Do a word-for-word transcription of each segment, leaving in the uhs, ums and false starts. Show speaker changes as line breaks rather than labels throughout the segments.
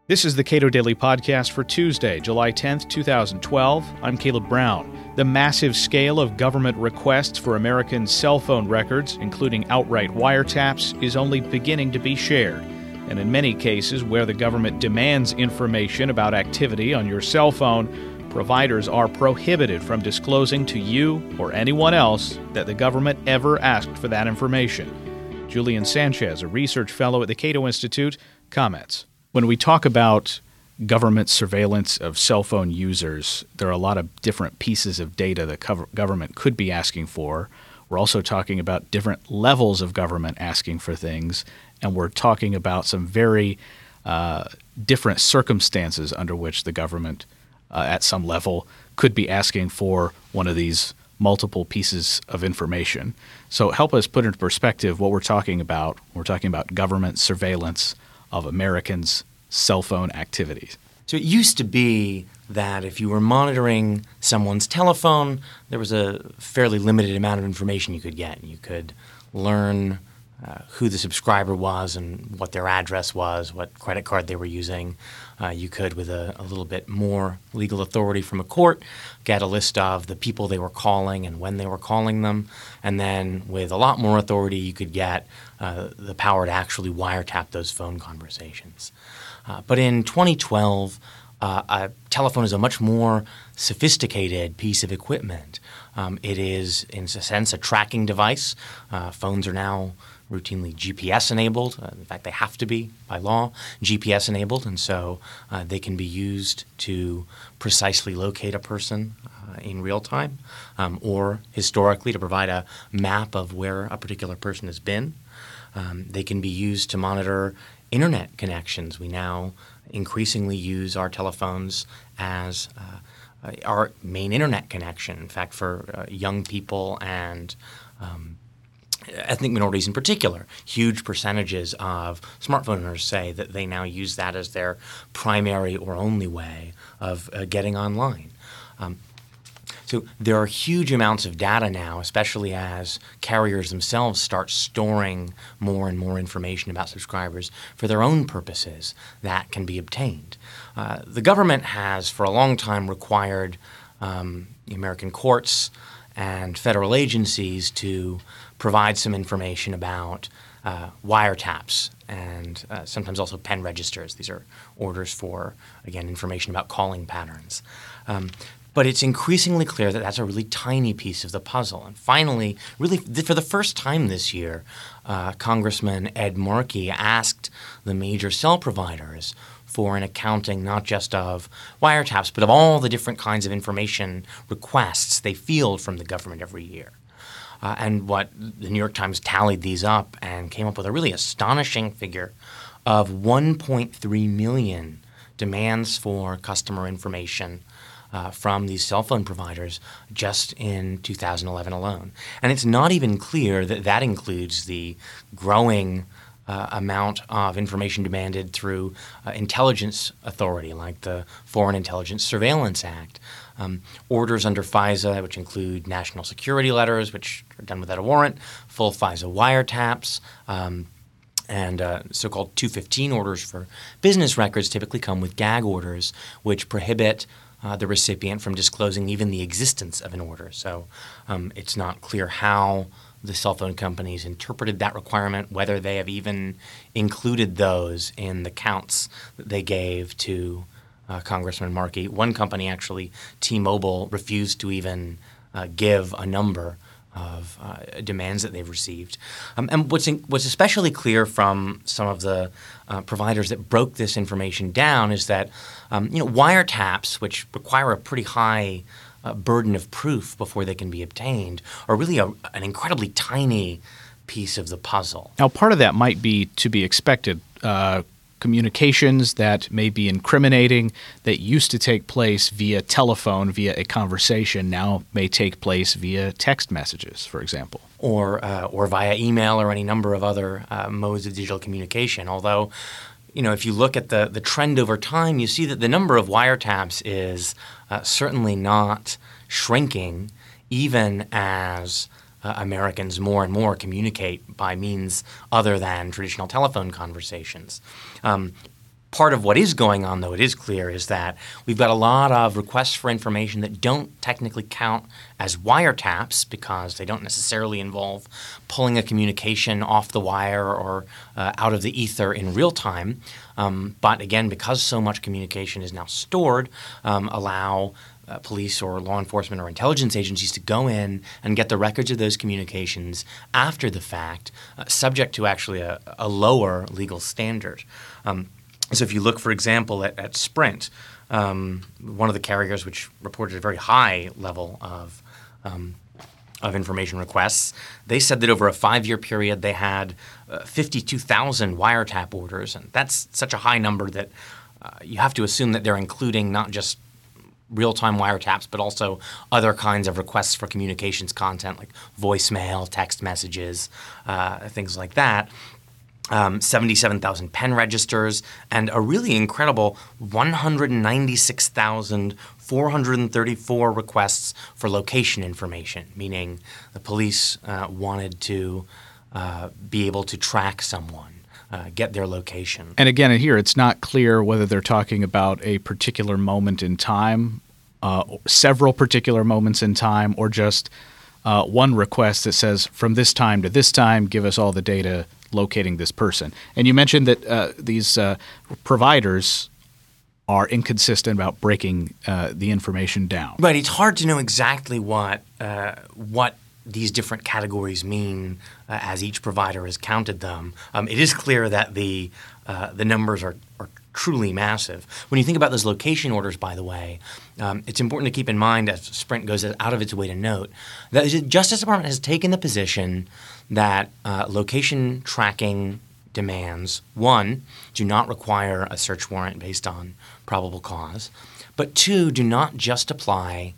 This is the Cato Daily Podcast for Tuesday, July tenth, twenty twelve. I'm Caleb Brown. The massive scale of government requests for American cell phone records, including outright wiretaps, is only beginning to be shared. And in many cases where the government demands information about activity on your cell phone, providers are prohibited from disclosing to you or anyone else that the government ever asked for that information. Julian Sanchez, a research fellow at the Cato Institute, comments. When we talk about government surveillance of cell phone users, there are a lot of different pieces of data that cover- government could be asking for. We're also talking about different levels of government asking for things, and we're talking about some very uh, different circumstances under which the government, uh, at some level, could be asking for one of these multiple pieces of information. So help us put into perspective what we're talking about. We're talking about government surveillance of Americans' cell phone activities.
So it used to be that if you were monitoring someone's telephone, there was a fairly limited amount of information you could get. You could learn uh, who the subscriber was and what their address was, what credit card they were using. Uh, you could, with a, a little bit more legal authority from a court, get a list of the people they were calling and when they were calling them. And then with a lot more authority, you could get uh, the power to actually wiretap those phone conversations. Uh, but in twenty twelve, uh, a telephone is a much more sophisticated piece of equipment. Um, it is, in a sense, a tracking device. Uh, phones are now routinely G P S enabled. Uh, in fact, they have to be by law G P S enabled, and so uh, they can be used to precisely locate a person uh, in real time, um, or historically to provide a map of where a particular person has been. Um, they can be used to monitor internet connections. We now increasingly use our telephones as uh, our main internet connection. In fact, for uh, young people and um, ethnic minorities in particular, huge percentages of smartphone owners say that they now use that as their primary or only way of uh, getting online. Um, So there are huge amounts of data now, especially as carriers themselves start storing more and more information about subscribers for their own purposes that can be obtained. Uh, the government has for a long time required um, the American courts and federal agencies to provide some information about uh, wiretaps and uh, sometimes also pen registers. These are orders for, again, information about calling patterns. Um, But it's increasingly clear that that's a really tiny piece of the puzzle. And finally, really for the first time this year, uh, Congressman Ed Markey asked the major cell providers for an accounting not just of wiretaps, but of all the different kinds of information requests they field from the government every year. Uh, and what the New York Times tallied these up and came up with a really astonishing figure of one point three million demands for customer information Uh, from these cell phone providers just in two thousand eleven alone. And it's not even clear that that includes the growing uh, amount of information demanded through uh, intelligence authority like the Foreign Intelligence Surveillance Act, um, orders under FISA, which include national security letters, which are done without a warrant, full FISA wiretaps, um, and uh, so-called two fifteen orders for business records typically come with gag orders, which prohibit Uh, the recipient from disclosing even the existence of an order. So um, it's not clear how the cell phone companies interpreted that requirement, whether they have even included those in the counts that they gave to uh, Congressman Markey. One company, actually, T-Mobile, refused to even uh, give a number of uh, demands that they've received. Um, and what's in, what's especially clear from some of the uh, providers that broke this information down is that um, you know wiretaps, which require a pretty high uh, burden of proof before they can be obtained, are really a, an incredibly tiny piece of the puzzle.
Now, part of that might be to be expected. Uh, communications that may be incriminating that used to take place via telephone, via a conversation, now may take place via text messages, for example.
Or uh, or via email or any number of other uh, modes of digital communication. Although, you know, if you look at the, the trend over time, you see that the number of wiretaps is uh, certainly not shrinking, even as Uh, Americans more and more communicate by means other than traditional telephone conversations. Um, Part of what is going on, though, it is clear, is that we've got a lot of requests for information that don't technically count as wiretaps because they don't necessarily involve pulling a communication off the wire or uh, out of the ether in real time. Um, but again, because so much communication is now stored, um, allow uh, police or law enforcement or intelligence agencies to go in and get the records of those communications after the fact, uh, subject to actually a, a lower legal standard. Um, So if you look, for example, at, at Sprint, um, one of the carriers which reported a very high level of um, of information requests, they said that over a five-year period they had uh, fifty-two thousand wiretap orders, and that's such a high number that uh, you have to assume that they're including not just real-time wiretaps, but also other kinds of requests for communications content like voicemail, text messages, uh, things like that. Um, seventy-seven thousand pen registers, and a really incredible one hundred ninety-six thousand four hundred thirty-four requests for location information, meaning the police uh, wanted to uh, be able to track someone, uh, get their location.
And again, here it's not clear whether they're talking about a particular moment in time, uh, several particular moments in time, or just uh, one request that says, from this time to this time, give us all the data locating this person. And you mentioned that uh, these uh, providers are inconsistent about breaking uh, the information down.
Right. It's hard to know exactly what uh, what these different categories mean uh, as each provider has counted them. Um, it is clear that the uh, the numbers are, are truly massive. When you think about those location orders, by the way, um, it's important to keep in mind, as Sprint goes out of its way to note, that the Justice Department has taken the position that uh, location tracking demands, one, do not require a search warrant based on probable cause, but two, do not just apply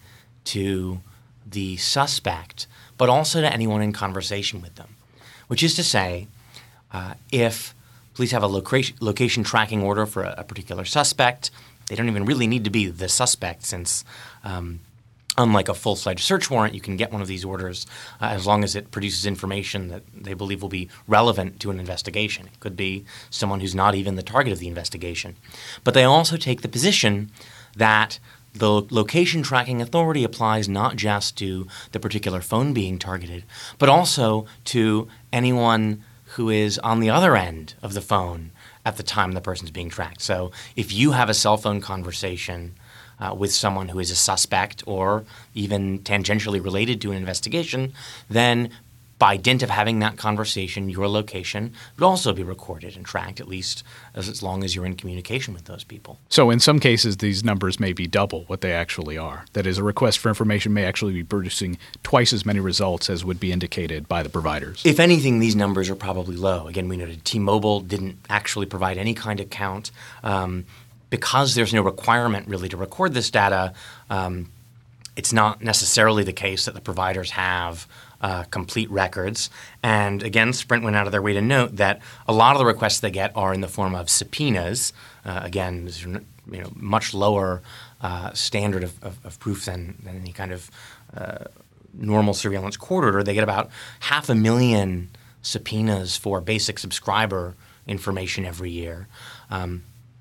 to the suspect, but also to anyone in conversation with them. Which is to say, uh, if police have a location, location tracking order for a, a particular suspect, they don't even really need to be the suspect, since um, unlike a full-fledged search warrant, you can get one of these orders uh, as long as it produces information that they believe will be relevant to an investigation. It could be someone who's not even the target of the investigation. But they also take the position that the location tracking authority applies not just to the particular phone being targeted, but also to anyone who is on the other end of the phone at the time the person's being tracked. So if you have a cell phone conversation Uh, with someone who is a suspect or even tangentially related to an investigation, then by dint of having that conversation, your location would also be recorded and tracked, at least as, as long as you're in communication with those people.
So in some cases, these numbers may be double what they actually are. That is, a request for information may actually be producing twice as many results as would be indicated by the providers.
If anything, these numbers are probably low. Again, we noted T-Mobile didn't actually provide any kind of count. Um, Because there's no requirement really to record this data, um, it's not necessarily the case that the providers have uh, complete records. And again, Sprint went out of their way to note that a lot of the requests they get are in the form of subpoenas. Uh, again, this is, you know, much lower uh, standard of, of, of proof than, than any kind of uh, normal surveillance court order. They get about half a million subpoenas for basic subscriber information every year. Um,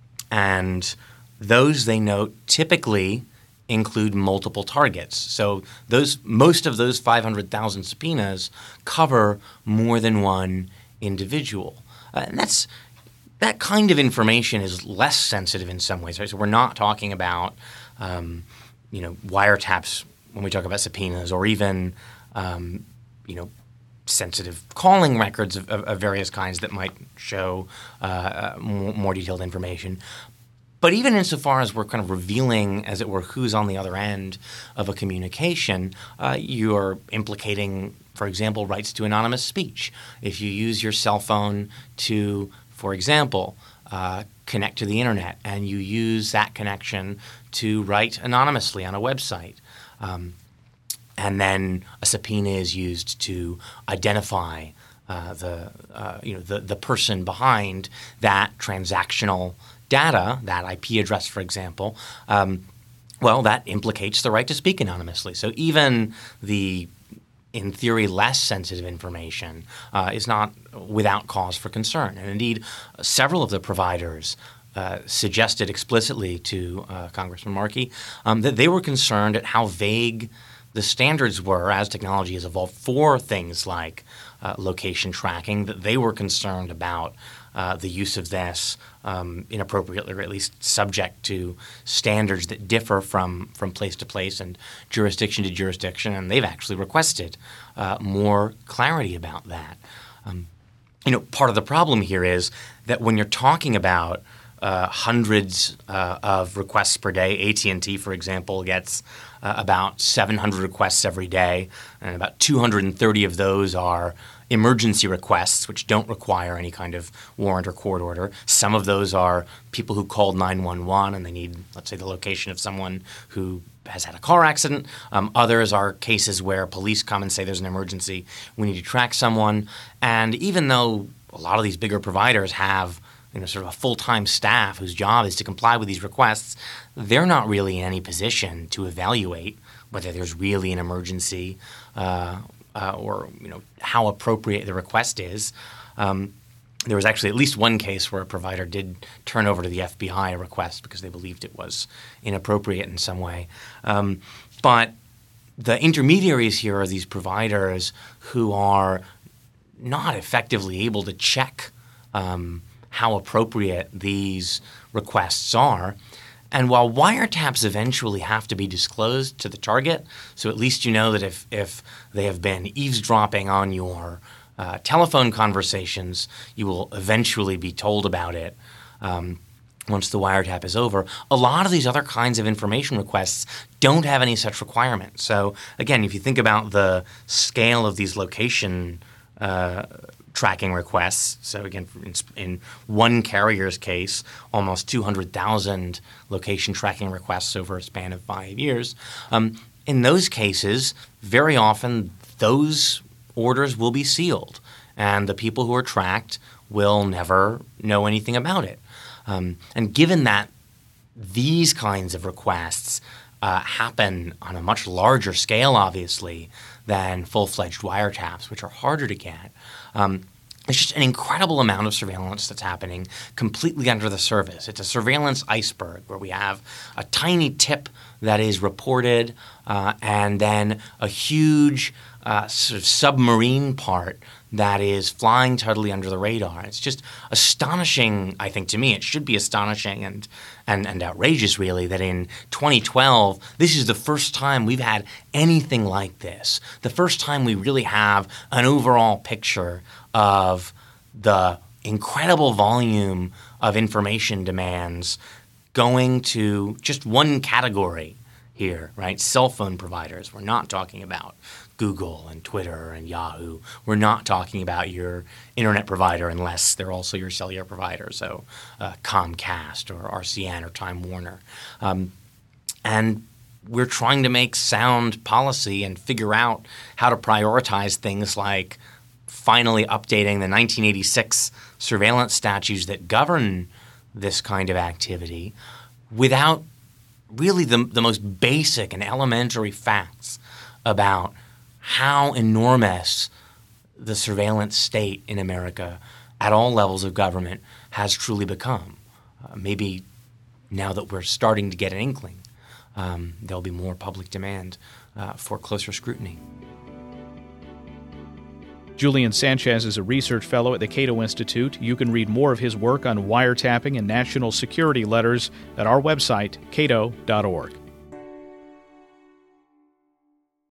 And those, they note, typically include multiple targets. So those most of those five hundred thousand subpoenas cover more than one individual. Uh, and that's that kind of information is less sensitive in some ways, right? So we're not talking about um, you know, wiretaps when we talk about subpoenas, or even um, you know, sensitive calling records of, of, of various kinds that might show uh, more, more detailed information. But even insofar as we're kind of revealing, as it were, who's on the other end of a communication, uh, you're implicating, for example, rights to anonymous speech. If you use your cell phone to, for example, uh, connect to the internet, and you use that connection to write anonymously on a website, um, and then a subpoena is used to identify uh, the uh, you know the the person behind that transactional data, that I P address, for example. Um, well, that implicates the right to speak anonymously. So even the, in theory, less sensitive information uh, is not without cause for concern. And indeed, several of the providers uh, suggested explicitly to uh, Congressman Markey um, that they were concerned at how vague the standards were as technology has evolved for things like uh, location tracking, that they were concerned about uh, the use of this um, inappropriately, or at least subject to standards that differ from, from place to place and jurisdiction to jurisdiction, and they've actually requested uh, more clarity about that. Um, you know, part of the problem here is that when you're talking about uh, hundreds uh, of requests per day, A T and T, for example, gets uh, about seven hundred requests every day, and about two hundred thirty of those are emergency requests, which don't require any kind of warrant or court order. Some of those are people who called nine one one and they need, let's say, the location of someone who has had a car accident. Um, others are cases where police come and say there's an emergency, we need to track someone. And even though a lot of these bigger providers have you know, sort of a full-time staff whose job is to comply with these requests, they're not really in any position to evaluate whether there's really an emergency uh, uh, or you know how appropriate the request is. Um, There was actually at least one case where a provider did turn over to the F B I a request because they believed it was inappropriate in some way. Um, but the intermediaries here are these providers who are not effectively able to check um, how appropriate these requests are. And while wiretaps eventually have to be disclosed to the target, so at least you know that if, if they have been eavesdropping on your Uh, telephone conversations, you will eventually be told about it um, once the wiretap is over. A lot of these other kinds of information requests don't have any such requirement. So again, if you think about the scale of these location uh, tracking requests, so again, in, in one carrier's case, almost two hundred thousand location tracking requests over a span of five years, um, in those cases, very often those orders will be sealed, and the people who are tracked will never know anything about it. Um, and given that these kinds of requests uh, happen on a much larger scale, obviously, than full-fledged wiretaps, which are harder to get, um, it's just an incredible amount of surveillance that's happening completely under the surface. It's a surveillance iceberg where we have a tiny tip that is reported uh, and then a huge uh, sort of submarine part that is flying totally under the radar. It's just astonishing, I think, to me. It should be astonishing and, and, and outrageous, really, that in twenty twelve, this is the first time we've had anything like this. The first time we really have an overall picture of the incredible volume of information demands going to just one category here, right? Cell phone providers. We're not talking about Google and Twitter and Yahoo. We're not talking about your internet provider unless they're also your cellular provider, so uh, Comcast or R C N or Time Warner. Um, and we're trying to make sound policy and figure out how to prioritize things like finally updating the nineteen eighty-six surveillance statutes that govern this kind of activity without really the, the most basic and elementary facts about how enormous the surveillance state in America at all levels of government has truly become. Uh, maybe now that we're starting to get an inkling, um, there'll be more public demand uh, for closer scrutiny.
Julian Sanchez is a research fellow at the Cato Institute. You can read more of his work on wiretapping and national security letters at our website, cato dot org.